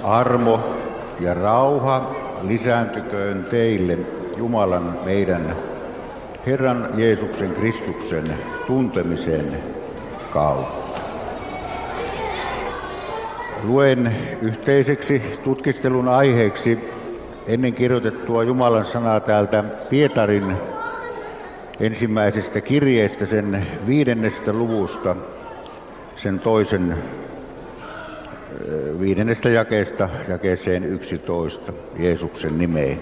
Armo ja rauha lisääntyköön teille Jumalan meidän Herran Jeesuksen Kristuksen tuntemisen kautta. Luen yhteiseksi tutkistelun aiheeksi ennen kirjoitettua Jumalan sanaa täältä Pietarin ensimmäisestä kirjeestä, sen 5. luvusta, sen 5. jakeesta jakeeseen 11 Jeesuksen nimeen.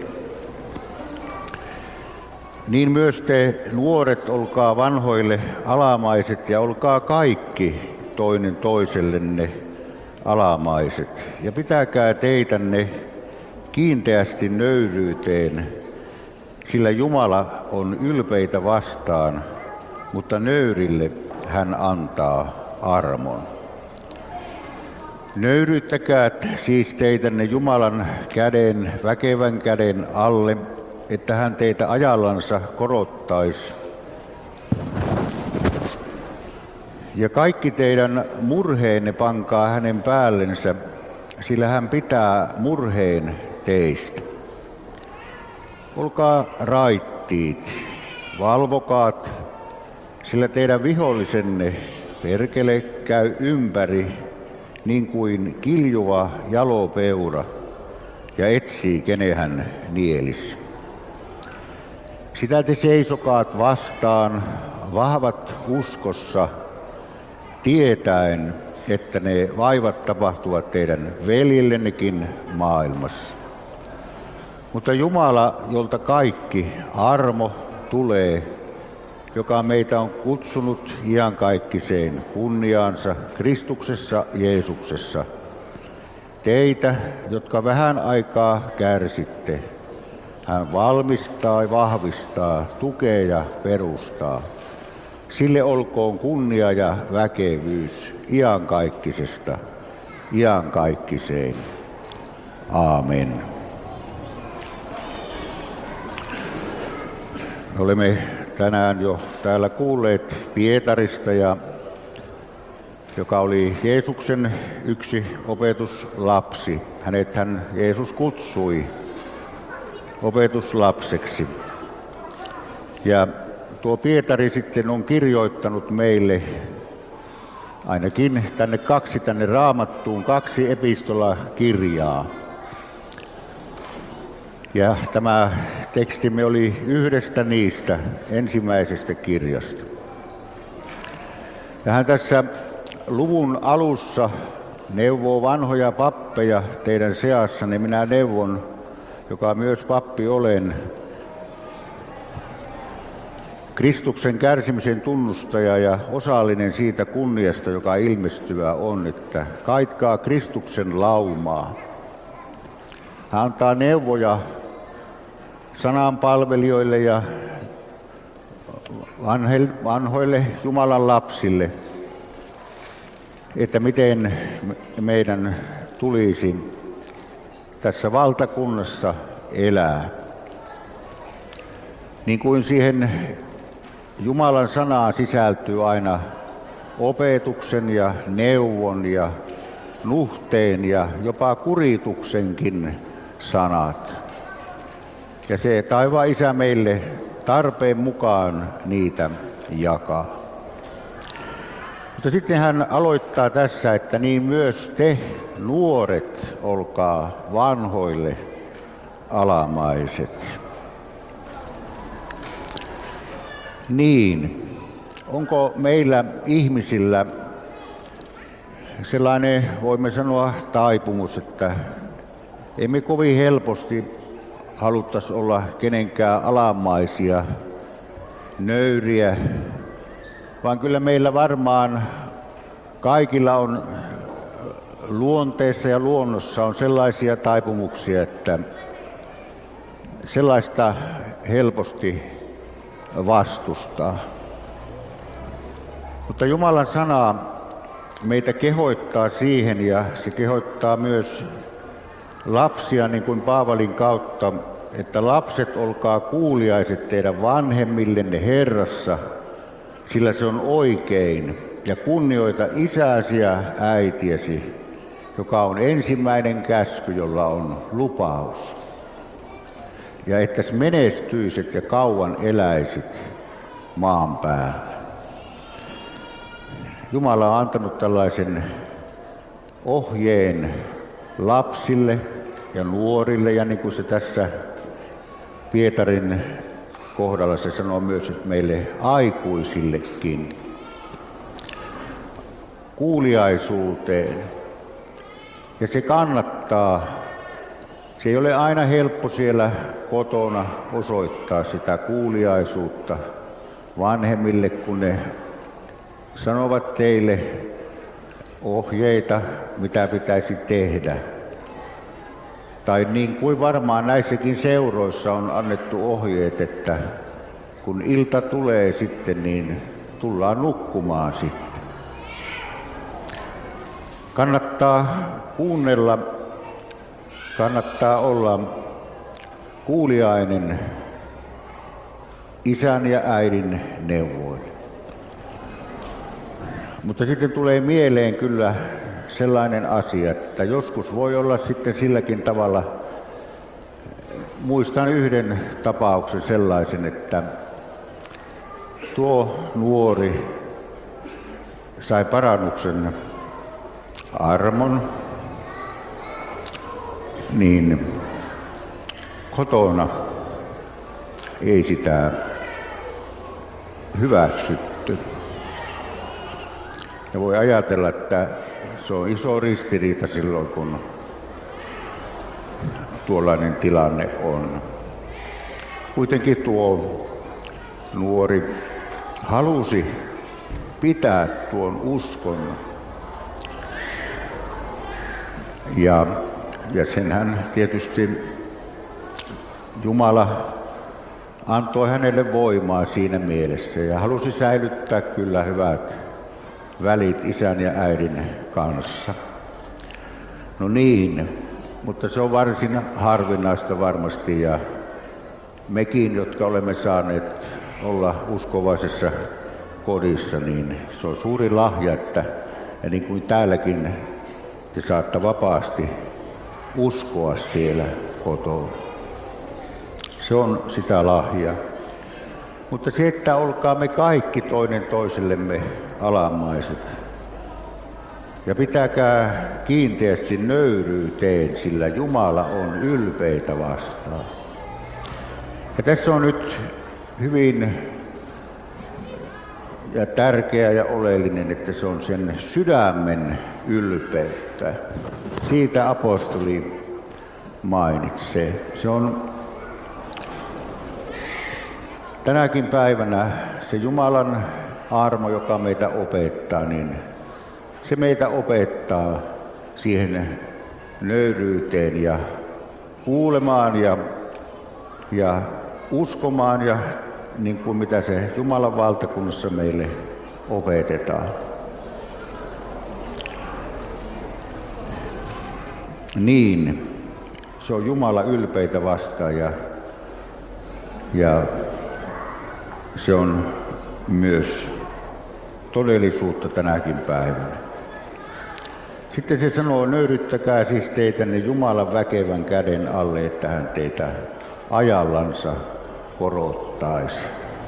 Niin myös te nuoret olkaa vanhoille alamaiset ja olkaa kaikki toinen toisellenne alamaiset. Ja pitäkää teitänne kiinteästi nöyryyteen, sillä Jumala on ylpeitä vastaan, mutta nöyrille hän antaa armon. Nöyryyttäkää siis teitänne Jumalan käden, väkevän käden alle, että hän teitä ajallansa korottaisi. Ja kaikki teidän murheenne pankaa hänen päällensä, sillä hän pitää murheen teistä. Olkaa raittiit, valvokaat, sillä teidän vihollisenne perkele käy ympäri niin kuin kiljuva jalopeura ja etsii kenen hän nielisi. Sitä te seisokaat vastaan, vahvat uskossa, tietäen, että ne vaivat tapahtuvat teidän veljillennekin maailmassa. Mutta Jumala, jolta kaikki armo tulee, joka meitä on kutsunut iankaikkiseen kunniaansa Kristuksessa Jeesuksessa, teitä, jotka vähän aikaa kärsitte, hän valmistaa ja vahvistaa, tukee ja perustaa. Sille olkoon kunnia ja väkevyys iankaikkisesta iankaikkiseen. Aamen. Me olemme tänään jo täällä kuulleet Pietarista, joka oli Jeesuksen yksi opetuslapsi. Hänethän Jeesus kutsui opetuslapseksi. Ja tuo Pietari sitten on kirjoittanut meille ainakin tänne Raamattuun 2 epistolakirjaa. Ja tämä tekstimme oli yhdestä niistä ensimmäisestä kirjasta. Ja hän tässä luvun alussa neuvoo vanhoja pappeja teidän seassanne. Minä neuvon, joka myös pappi olen, Kristuksen kärsimisen tunnustaja ja osallinen siitä kunniasta, joka ilmestyvä on, että kaitkaa Kristuksen laumaa. Hän antaa neuvoja sananpalvelijoille ja vanhoille Jumalan lapsille, että miten meidän tulisi tässä valtakunnassa elää. Niin kuin siihen Jumalan sanaan sisältyy aina opetuksen ja neuvon ja nuhteen ja jopa kurituksenkin sanat. Ja se taivaan Isä meille tarpeen mukaan niitä jakaa. Mutta sitten hän aloittaa tässä, että niin myös te nuoret olkaa vanhoille alamaiset. Niin, onko meillä ihmisillä sellainen, voimme sanoa, taipumus, että emme kovin helposti haluttaisiin olla kenenkään alamaisia, nöyriä, vaan kyllä meillä varmaan kaikilla on luonteessa ja luonnossa on sellaisia taipumuksia, että sellaista helposti vastustaa. Mutta Jumalan sana meitä kehottaa siihen, ja se kehottaa myös lapsia niin kuin Paavalin kautta, että lapset, olkaa kuuliaiset teidän vanhemmillenne Herrassa, sillä se on oikein, ja kunnioita isäsi ja äitiesi, joka on ensimmäinen käsky, jolla on lupaus. Ja että menestyisit ja kauan eläisit maan päällä. Jumala on antanut tällaisen ohjeen lapsille ja nuorille, ja niin kuin se tässä Pietarin kohdalla se sanoo myös meille aikuisillekin, kuuliaisuuteen. Ja se kannattaa. Se ei ole aina helppo siellä kotona osoittaa sitä kuuliaisuutta vanhemmille, kun ne sanovat teille ohjeita, mitä pitäisi tehdä. Tai niin kuin varmaan näissäkin seuroissa on annettu ohjeet, että kun ilta tulee sitten, niin tullaan nukkumaan sitten. Kannattaa kuunnella, kannattaa olla kuuliainen isän ja äidin neuvoille. Mutta sitten tulee mieleen kyllä sellainen asia, että joskus voi olla sitten silläkin tavalla, muistan yhden tapauksen sellaisen, että tuo nuori sai parannuksen armon, niin kotona ei sitä hyväksytty. Ja voi ajatella, että se on iso ristiriita silloin, kun tuollainen tilanne on. Kuitenkin tuo nuori halusi pitää tuon uskon. Ja senhän tietysti Jumala antoi hänelle voimaa siinä mielessä ja halusi säilyttää kyllä hyvät välit isän ja äidin kanssa. No niin, mutta se on varsin harvinaista varmasti ja mekin, jotka olemme saaneet olla uskovaisessa kodissa, niin se on suuri lahja, että ja niin kuin täälläkin te saatte vapaasti uskoa siellä kotona. Se on sitä lahjaa. Mutta se, että olkaamme kaikki toinen toisellemme alamaiset. Ja pitäkää kiinteästi nöyryyteen, sillä Jumala on ylpeitä vastaan. Ja tässä on nyt hyvin ja tärkeä ja oleellinen, että se on sen sydämen ylpeyttä. Siitä apostoli mainitsee. Se on tänäkin päivänä se Jumalan armo, joka meitä opettaa, niin se meitä opettaa siihen nöyryyteen ja kuulemaan ja uskomaan ja niin kuin mitä se Jumalan valtakunnassa meille opetetaan. Niin, se on Jumala ylpeitä vastaan ja se on myös todellisuutta tänäkin päivänä. Sitten se sanoo, nöyryttäkää siis teitänne Jumalan väkevän käden alle, että hän teitä ajallansa korottaisi.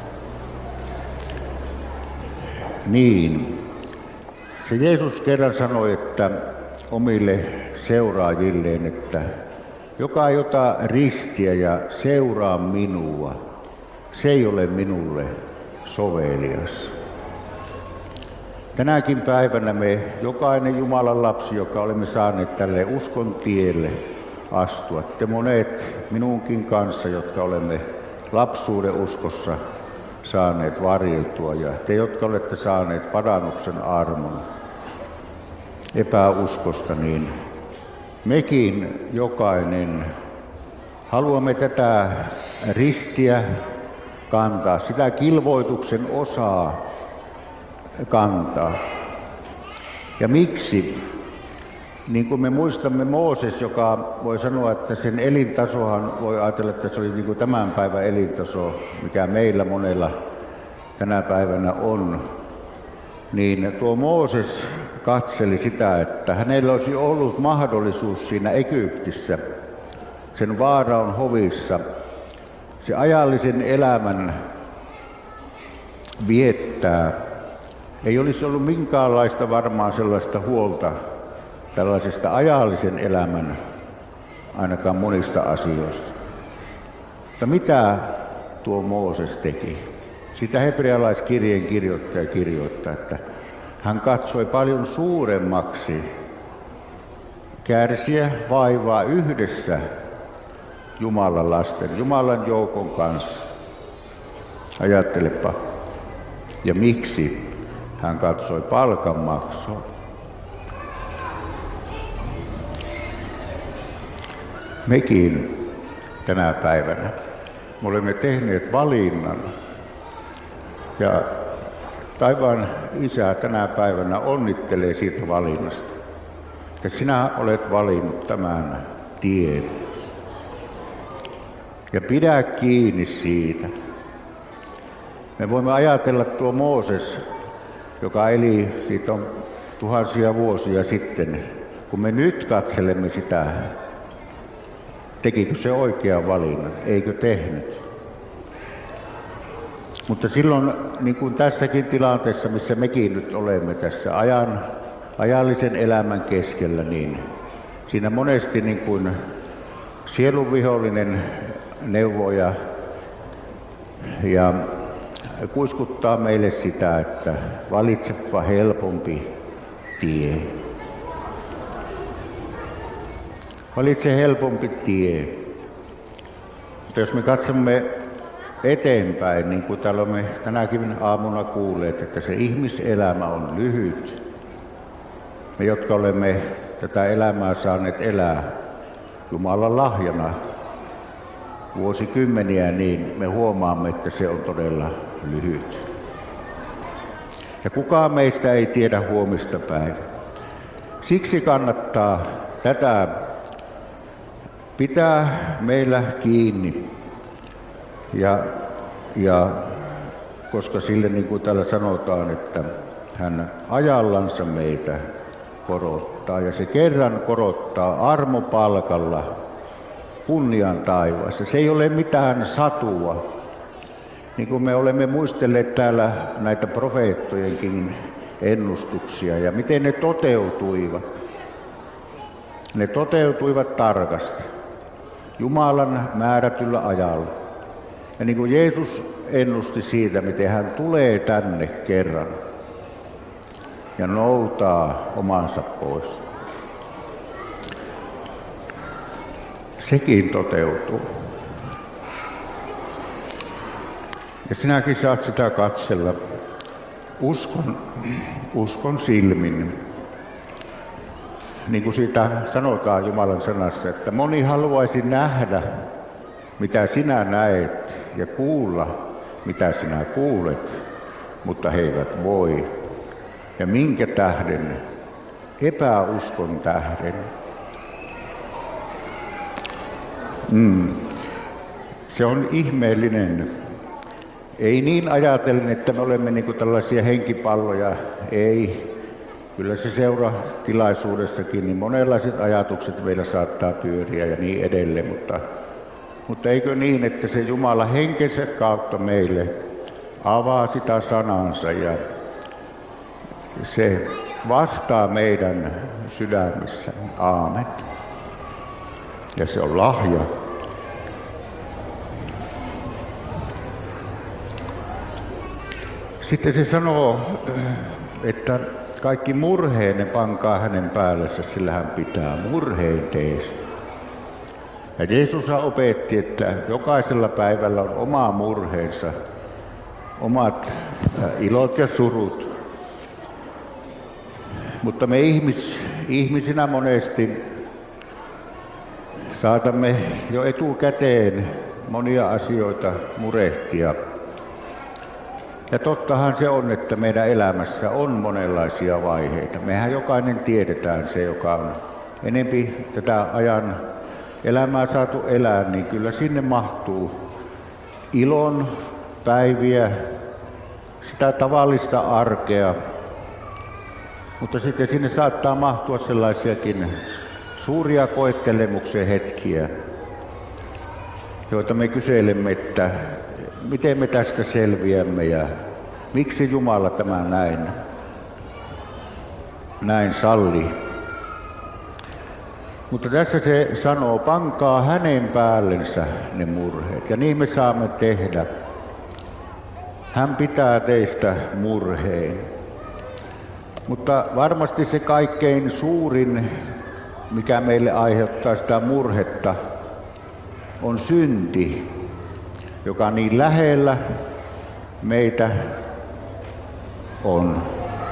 Niin, se Jeesus kerran sanoi, että omille seuraajilleen, että joka ei ota ristiä ja seuraa minua, se ei ole minulle sovelias. Tänäkin päivänä me, jokainen Jumalan lapsi, joka olemme saaneet tälle uskon tielle astua, te monet minunkin kanssa, jotka olemme lapsuuden uskossa saaneet varjeltua, ja te, jotka olette saaneet parannuksen armon epäuskosta, niin mekin jokainen haluamme tätä ristiä kantaa, sitä kilvoituksen osaa kantaa. Ja miksi? Niin kuin me muistamme Mooses, joka voi sanoa, että sen elintasohan voi ajatella, että se oli niin kuin tämän päivän elintaso, mikä meillä monella tänä päivänä on. Niin tuo Mooses katseli sitä, että hänellä olisi ollut mahdollisuus siinä Egyptissä, sen Vaaraon hovissa, se ajallisen elämän viettää. Ei olisi ollut minkäänlaista varmaan sellaista huolta tällaisesta ajallisen elämän, ainakaan monista asioista. Mutta mitä tuo Mooses teki? Sitä hebrealaiskirjeen kirjoittaja kirjoittaa, että hän katsoi paljon suuremmaksi kärsiä vaivaa yhdessä Jumalan lasten, Jumalan joukon kanssa. Ajattelepa. Ja miksi hän katsoi palkanmaksua? Mekin tänä päivänä me olemme tehneet valinnan. Ja taivaan Isä tänä päivänä onnittelee siitä valinnasta, että sinä olet valinnut tämän tien. Ja pidä kiinni siitä. Me voimme ajatella tuo Mooses, joka eli siitä on tuhansia vuosia sitten, kun me nyt katselemme sitä, tekikö se oikean valinnan, eikö tehnyt. Mutta silloin, niin kuin tässäkin tilanteessa, missä mekin nyt olemme tässä ajallisen elämän keskellä, niin siinä monesti niin kuin sielunvihollinen neuvoo ja kuiskuttaa meille sitä, että valitsepa helpompi tie. Valitse helpompi tie. Mutta jos me katsomme eteenpäin, niin kuin täällä olemme tänäkin aamuna kuulleet, että se ihmiselämä on lyhyt. Me, jotka olemme tätä elämää saaneet elää Jumalan lahjana vuosikymmeniä, niin me huomaamme, että se on todella lyhyt. Ja kukaan meistä ei tiedä huomista päivää. Siksi kannattaa tätä pitää meillä kiinni. Ja koska sille, niin kuin täällä sanotaan, että hän ajallansa meitä korottaa, ja se kerran korottaa armopalkalla kunnian taivaassa. Se ei ole mitään satua. Niin kuin me olemme muistelleet täällä näitä profeettojenkin ennustuksia ja miten ne toteutuivat. Ne toteutuivat tarkasti, Jumalan määrätyllä ajalla. Ja niin kuin Jeesus ennusti siitä, miten hän tulee tänne kerran ja noutaa omansa pois. Sekin toteutuu. Ja sinäkin saat sitä katsella uskon silmin. Niin kuin siitä sanotaan Jumalan sanassa, että moni haluaisi nähdä, mitä sinä näet, ja kuulla, mitä sinä kuulet, mutta he eivät voi. Ja minkä tähden? Epäuskon tähden. Se on ihmeellinen. Ei niin ajatellen, että me olemme niin kuin tällaisia henkipalloja. Ei. Kyllä se seuratilaisuudessakin, niin monenlaiset ajatukset meillä saattaa pyöriä ja niin edelleen. Mutta eikö niin, että se Jumala henkensä kautta meille avaa sitä sanansa ja se vastaa meidän sydämissä. Aamen. Ja se on lahja. Sitten se sanoo, että kaikki murheenne pankaa hänen päällensä, sillä hän pitää murheen teistä. Ja Jeesus opetti, että jokaisella päivällä on oma murheensa, omat ilot ja surut. Mutta me ihmisinä monesti saatamme jo etukäteen monia asioita murehtia. Ja tottahan se on, että meidän elämässä on monenlaisia vaiheita. Mehän jokainen tiedetään se, joka on enempi tätä ajan elämää saatu elää, niin kyllä sinne mahtuu ilon päiviä, sitä tavallista arkea. Mutta sitten sinne saattaa mahtua sellaisiakin suuria koettelemuksen hetkiä, joita me kyselemme, että miten me tästä selviämme ja miksi Jumala tämä näin salli. Mutta tässä se sanoo, pankaa hänen päällensä ne murheet, ja niin me saamme tehdä. Hän pitää teistä murheen. Mutta varmasti se kaikkein suurin, mikä meille aiheuttaa sitä murhetta, on synti, joka niin lähellä meitä on.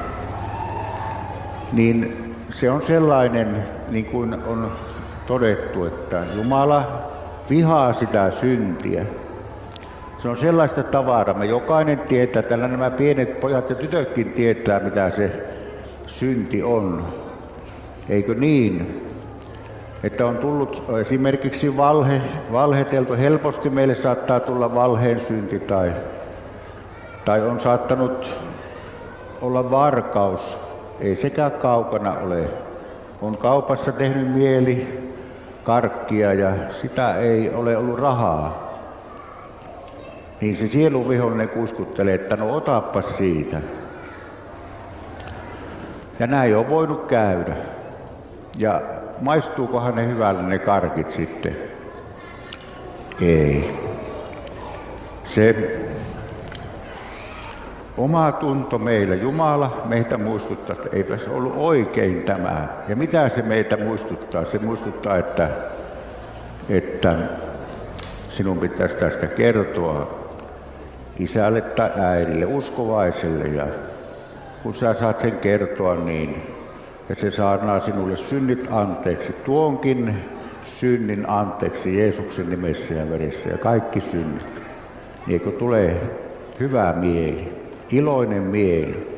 Niin se on sellainen, niin kuin on todettu, että Jumala vihaa sitä syntiä. Se on sellaista tavaraa, me jokainen tietää, tällä nämä pienet pojat ja tytötkin tietää, mitä se synti on. Eikö niin? Että on tullut esimerkiksi valheteltu, helposti meille saattaa tulla valheen synti tai on saattanut olla varkaus. Ei sekään kaukana ole. On kaupassa tehnyt mieli karkkia ja sitä ei ole ollut rahaa. Niin se sielun vihollinen kuiskuttelee, että no otappas siitä. Ja näin on voinut käydä. Ja maistuukohan ne hyvälle ne karkit sitten? Ei. Se oma tunto meillä, Jumala meitä muistuttaa, että eipä se ollut oikein tämä. Ja mitä se meitä muistuttaa? Se muistuttaa, että sinun pitäisi tästä kertoa isälle tai äidille, uskovaiselle. Ja kun sä saat sen kertoa, niin ja se saadaan sinulle synnit anteeksi, tuonkin synnin anteeksi Jeesuksen nimessä ja veressä ja kaikki synnit. Niin kun tulee hyvä mieli, iloinen mieli.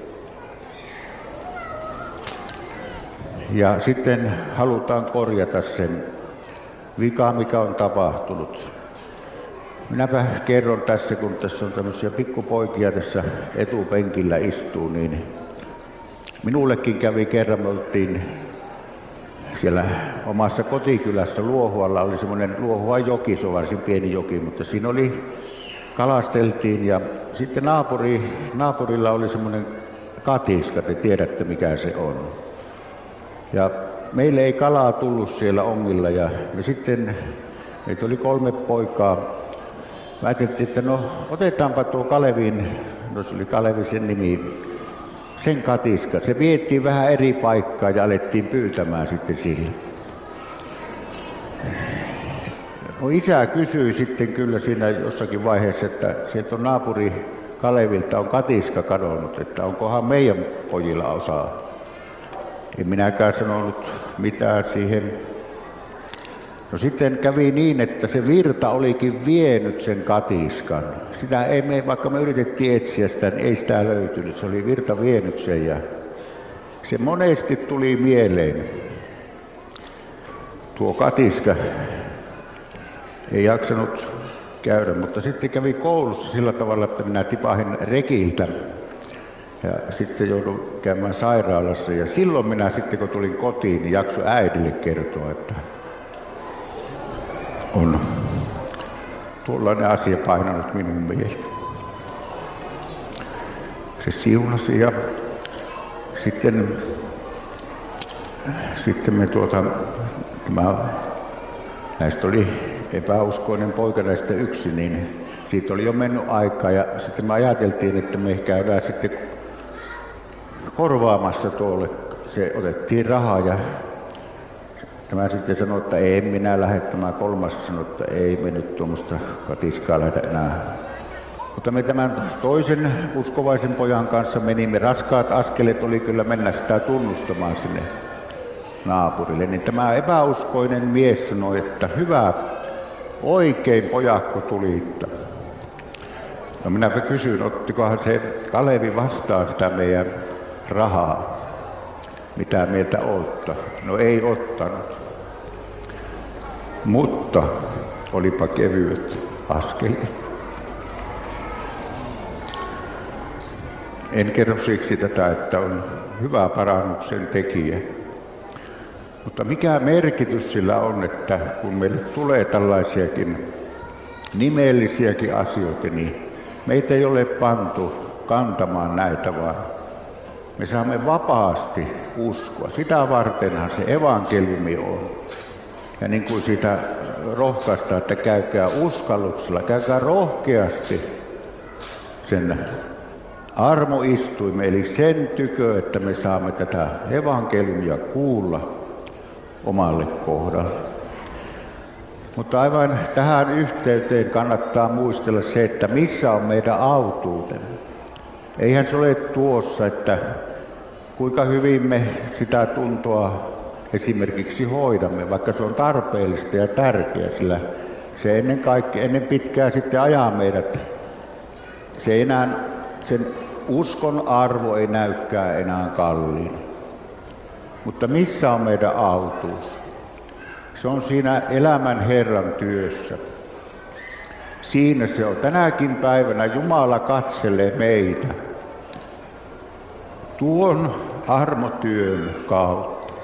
Ja sitten halutaan korjata sen vika, mikä on tapahtunut. Minäpä kerron tässä, kun tässä on tämmöisiä pikkupoikia tässä etupenkillä istuu, niin minullekin kävi kerran, me oltiin siellä omassa kotikylässä Luohualla, oli semmoinen Luohuan joki, se on varsin pieni joki, mutta siinä kalasteltiin ja sitten naapurilla oli semmoinen katiska, te tiedätte mikä se on. Ja meille ei kalaa tullut siellä ongilla ja me sitten, meitä oli 3 poikaa, mä ajattelin, että no otetaanpa tuo Kalevin, no se oli Kalevi sen nimi, sen katiska. Se vietiin vähän eri paikkaa ja alettiin pyytämään sitten sillä. No, isä kysyi sitten kyllä siinä jossakin vaiheessa, että sieltä on naapuri Kalevilta on katiska kadonnut, että onkohan meidän pojilla osaa. En minäkään sanonut mitään siihen. No sitten kävi niin, että se virta olikin vienyt sen katiskan. Sitä ei me, vaikka me yritettiin etsiä sitä, niin ei sitä löytynyt. Se oli virta vienyt sen ja se monesti tuli mieleen. Tuo katiska ei jaksanut käydä, mutta sitten kävi koulussa sillä tavalla, että minä tipahin rekiltä ja sitten joudun käymään sairaalassa. Ja silloin minä sitten, kun tulin kotiin, niin jaksoin äidille kertoa, että on tuollainen asia painanut minun mieltä. Se siunasi ja sitten me näistä oli epäuskoinen poika näistä yksi, niin siitä oli jo mennyt aikaa ja sitten me ajateltiin, että me käydään sitten korvaamassa tuolle. Se otettiin rahaa ja tämä sitten sanoi, että ei minä lähde, tämä kolmas sanoi, että ei me nyt tuommoista katiskaa lähdetä enää. Mutta me tämän toisen uskovaisen pojan kanssa menimme, raskaat askeleet oli kyllä mennä sitä tunnustamaan sinne naapurille. Niin tämä epäuskoinen mies sanoi, että hyvä, oikein pojakko tulitta. No minäpä kysyin, ottikohan se Kalevi vastaan sitä meidän rahaa, mitä meiltä ottaa. No ei ottanut. Mutta olipa kevyet askeleet. En kerro siksi tätä, että on hyvä parannuksen tekijä. Mutta mikä merkitys sillä on, että kun meille tulee tällaisiakin nimellisiäkin asioita, niin meitä ei ole pantu kantamaan näitä, vaan me saamme vapaasti uskoa. Sitä vartenhan se evankeliumi on. Ja niin kuin sitä rohkaistaan, että käykää uskalluksella, käykää rohkeasti sen armoistuimen, eli sen tykö, että me saamme tätä evankeliumia kuulla omalle kohdalle. Mutta aivan tähän yhteyteen kannattaa muistella se, että missä on meidän autuutemme. Eihän se ole tuossa, että kuinka hyvin me sitä tuntoa esimerkiksi hoidamme, vaikka se on tarpeellista ja tärkeää, sillä se ennen pitkää sitten ajaa meidät. Se enää, sen uskon arvo ei näykään enää kalliin. Mutta missä on meidän autuus? Se on siinä elämän Herran työssä. Siinä se on. Tänäkin päivänä Jumala katselee meitä tuon armotyön kautta.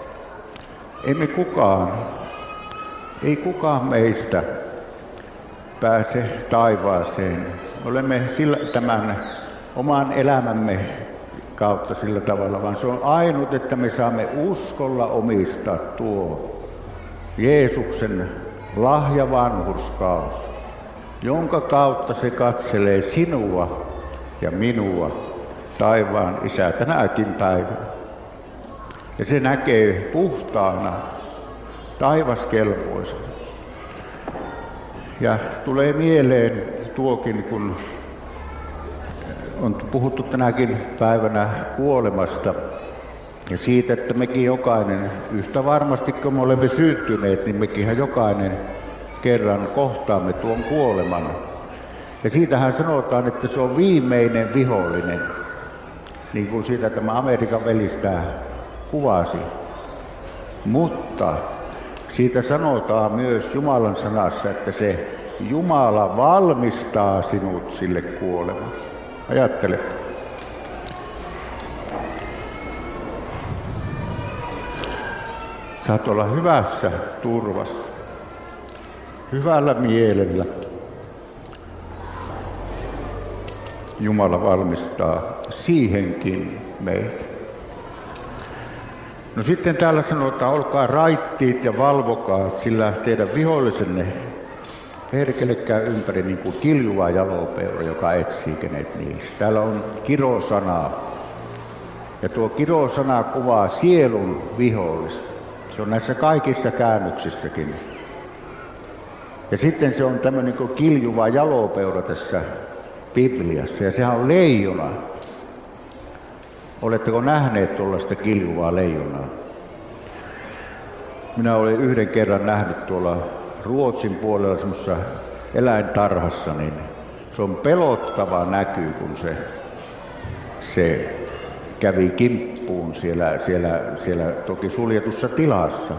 Ei kukaan meistä pääse taivaaseen. Olemme tämän oman elämämme kautta sillä tavalla, vaan se on ainut, että me saamme uskolla omistaa tuo Jeesuksen lahja vanhurskaus, jonka kautta se katselee sinua ja minua, taivaan Isä, tänäkin päivänä. Ja se näkee puhtaana, taivaskelpoisena. Ja tulee mieleen tuokin, kun on puhuttu tänäkin päivänä kuolemasta ja siitä, että mekin jokainen, yhtä varmasti kun me olemme syntyneet, niin mekinhän jokainen kerran kohtaamme tuon kuoleman. Ja siitähän sanotaan, että se on viimeinen vihollinen, niin kuin siitä tämä Amerikan velistä kuvasi. Mutta siitä sanotaan myös Jumalan sanassa, että se Jumala valmistaa sinut sille kuolemalle. Ajattele. Saat olla hyvässä turvassa, hyvällä mielellä. Jumala valmistaa siihenkin meitä. No sitten täällä sanotaan, olkaa raittiit ja valvokaa, sillä teidän vihollisenne perkele käy ympäri niin kuin kiljuva jalopeura, joka etsii kenet niistä. Täällä on kirosana. Ja tuo kirosana kuvaa sielun vihollista. Se on näissä kaikissa käännöksissäkin. Ja sitten se on tämmöinen niin kiljuva jalopeura tässä Bibliassa. Ja sehän on leijona. Oletteko nähneet tuollaista kiljuvaa leijonaa? Minä olen yhden kerran nähnyt tuolla Ruotsin puolella semmoisessa eläintarhassa, niin se on pelottava näky, kun se kävi kimppuun siellä toki suljetussa tilassa.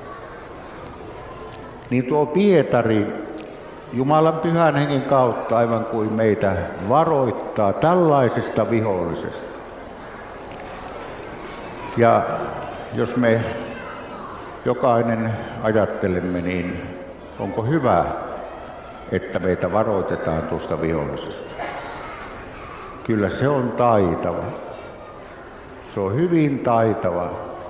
Niin tuo Pietari Jumalan pyhän hengen kautta aivan kuin meitä varoittaa tällaisesta vihollisesta. Ja jos me jokainen ajattelemme, niin onko hyvä, että meitä varoitetaan tuosta vihollisesta? Kyllä se on taitava. Se on hyvin taitava.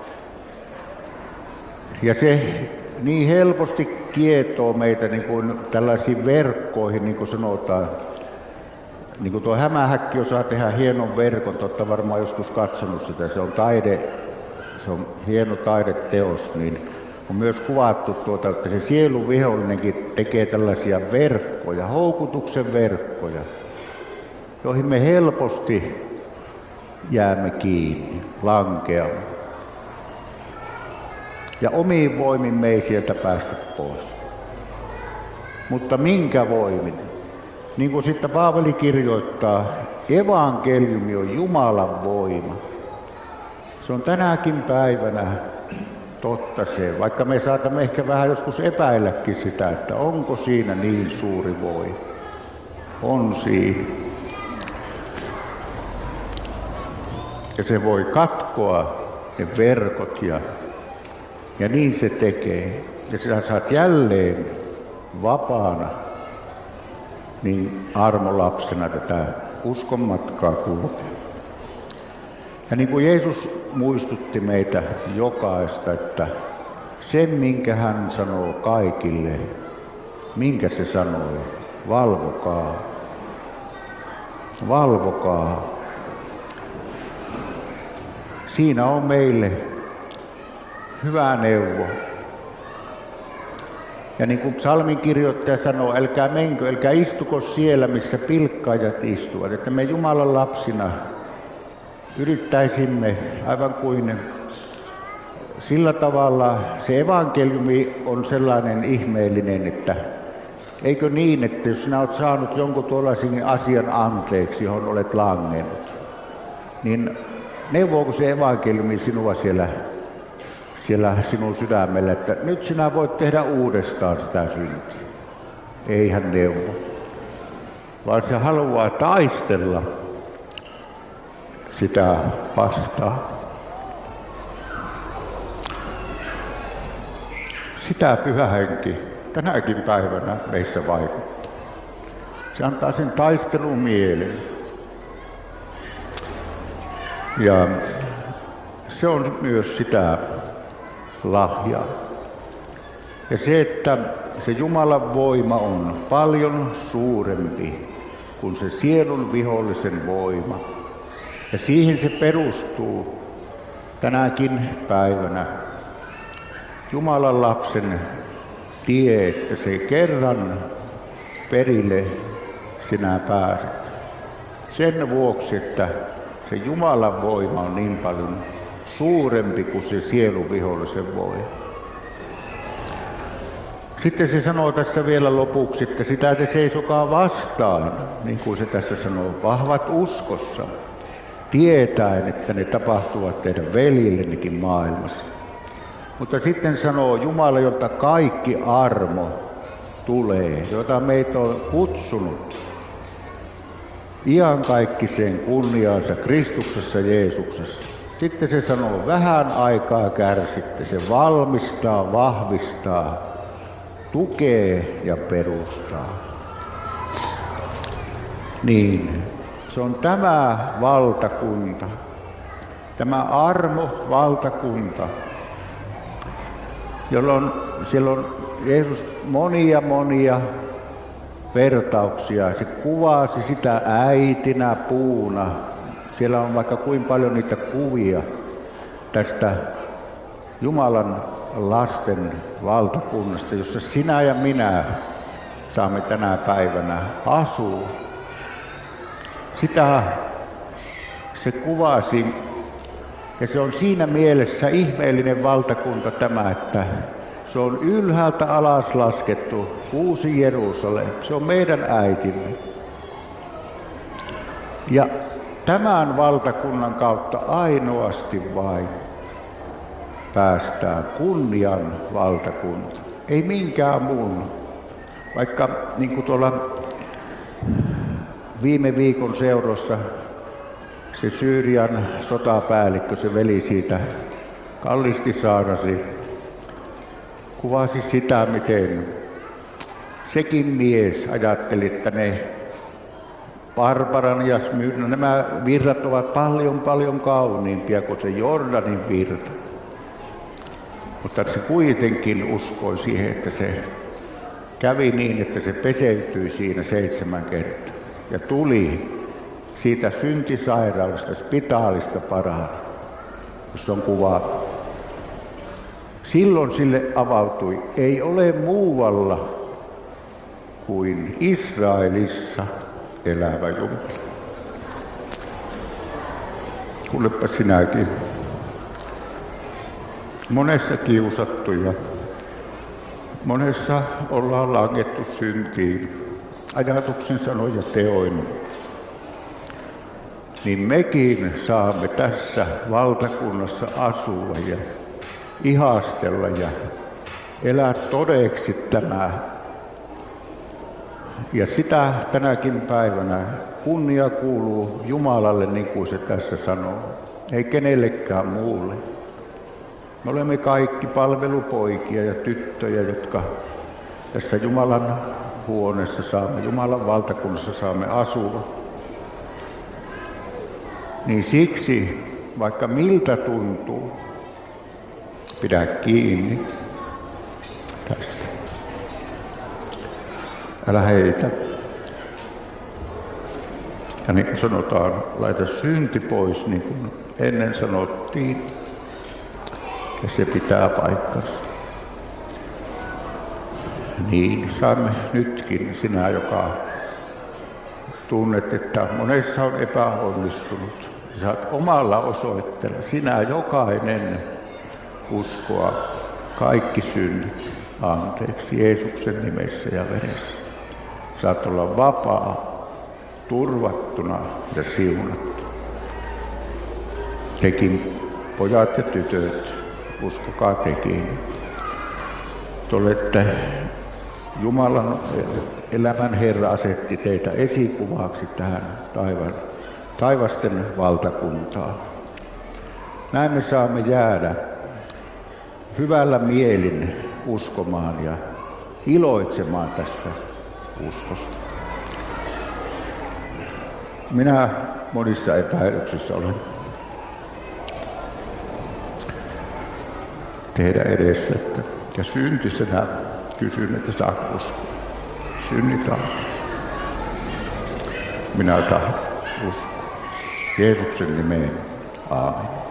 Ja se niin helposti kietoo meitä niin kuin tällaisiin verkkoihin, niin kuin sanotaan. Niin kuin tuo hämähäkki osaa tehdä hienon verkon, olette varmaan joskus katsonut sitä, se on hieno taideteos, niin on myös kuvattu että se sielun vihollinenkin tekee tällaisia verkkoja, houkutuksen verkkoja, joihin me helposti jäämme kiinni, lankeamme. Ja omiin voimin me ei sieltä päästä pois. Mutta minkä voimin? Niin kuin sitten Paavali kirjoittaa, evankeliumi on Jumalan voima. Se on tänäkin päivänä totta se, vaikka me saatamme ehkä vähän joskus epäilläkin sitä, että onko siinä niin suuri voima. On siinä. että se voi katkoa ne verkot ja niin se tekee. Ja sä saat jälleen vapaana niin armolapsena tätä uskon matkaa kulkea. Ja niin kuin Jeesus muistutti meitä jokaista, että sen minkä hän sanoo kaikille, minkä se sanoi, valvokaa. Valvokaa. Siinä on meille hyvä neuvo. Ja niin kuin psalmin kirjoittaja sanoo, älkää menkö, älkää istuko siellä, missä pilkkaajat istuvat. Että me Jumalan lapsina yrittäisimme aivan kuin sillä tavalla, se evankeliumi on sellainen ihmeellinen, että eikö niin, että jos sinä olet saanut jonkun tuollaisen asian anteeksi, johon olet langennut, niin neuvooko se evankeliumi sinua siellä sinun sydämellä, että nyt sinä voit tehdä uudestaan sitä syntiä. Ei hän neuvo, vaan se haluaa taistella sitä vastaan. Sitä Pyhä Henki tänäkin päivänä meissä vaikuttaa. Se antaa sen taistelun mielen. Ja se on myös sitä lahjaa. Ja se, että se Jumalan voima on paljon suurempi kuin se sielun vihollisen voima. Ja siihen se perustuu tänäkin päivänä. Jumalan lapsen tie, että se kerran perille sinä pääset. Sen vuoksi, että se Jumalan voima on niin paljon suurempi kuin se sielun vihollisen voima. Sitten se sanoo tässä vielä lopuksi, että sitä te seisokaa vastaan, niin kuin se tässä sanoo, vahvat uskossa, tietäen, että ne tapahtuvat teidän veljillenikin maailmassa. Mutta sitten sanoo Jumala, jolta kaikki armo tulee, jota meitä on kutsunut iankaikkiseen kunniaansa Kristuksessa Jeesuksessa. Sitten se sanoo, vähän aikaa kärsitte, se valmistaa, vahvistaa, tukee ja perustaa. Niin, se on tämä valtakunta, tämä armo-valtakunta, jolloin siellä on Jeesus monia vertauksia. Se kuvasi sitä äitinä, puuna. Siellä on vaikka kuinka paljon niitä kuvia tästä Jumalan lasten valtakunnasta, jossa sinä ja minä saamme tänä päivänä asua. Sitä se kuvasi, ja se on siinä mielessä ihmeellinen valtakunta tämä, että se on ylhäältä alas laskettu uusi Jerusalem. Se on meidän äitimme. Ja tämän valtakunnan kautta ainoasti vain päästään kunnian valtakuntaan. Ei minkään muun. Vaikka niin kuin tuolla viime viikon seurossa se Syyrian sotapäällikkö, se veli siitä kallisti saarnasi, kuvasi sitä, miten sekin mies ajatteli, että ne Barbaran ja Smyrna, nämä virrat ovat paljon kauniimpia kuin se Jordanin virta. Mutta se kuitenkin uskoi siihen, että se kävi niin, että se peseytyi siinä 7 kertaa ja tuli siitä syntisairaalasta, spitaalista parhaan, jossa on kuva. Silloin sille avautui, ei ole muualla kuin Israelissa elävä Jumala. Kuulepa sinäkin. Monessa kiusattu ja monessa ollaan langettu syntiin, ajatuksen, sanoin ja teoin. Niin mekin saamme tässä valtakunnassa asua ja ihastella ja elää todeksi tämä. Ja sitä tänäkin päivänä kunnia kuuluu Jumalalle, niin kuin se tässä sanoo. ei kenellekään muulle. Me olemme kaikki palvelupoikia ja tyttöjä, jotka tässä Jumalan huoneessa saamme, Jumalan valtakunnassa saamme asua. Niin siksi, vaikka miltä tuntuu, pidä kiinni tästä. Älä heitä. Ja niin kuin sanotaan, laita synti pois, niin kuin ennen sanottiin. Ja se pitää paikkansa. Niin saamme nytkin, sinä joka tunnet, että monessa on epäonnistunut. Saat omalla osoitteella, sinä jokainen uskoa kaikki synnit anteeksi Jeesuksen nimessä ja veressä. Saat olla vapaa, turvattuna ja siunattu. Tekin, pojat ja tytöt, uskokaa tekin. Te olette Jumalan elämän Herra asetti teitä esikuvaksi tähän taivasten valtakuntaan. Näin me saamme jäädä hyvällä mielin uskomaan ja iloitsemaan tästä uskosta. Minä monissa epäilyksissä olen tehdä edessä, ja syntisenä kysyn, että saako uskoa. Synnit anteeksi. Minä tahdon uskoa. Jeesuksen nimeen. Aamen.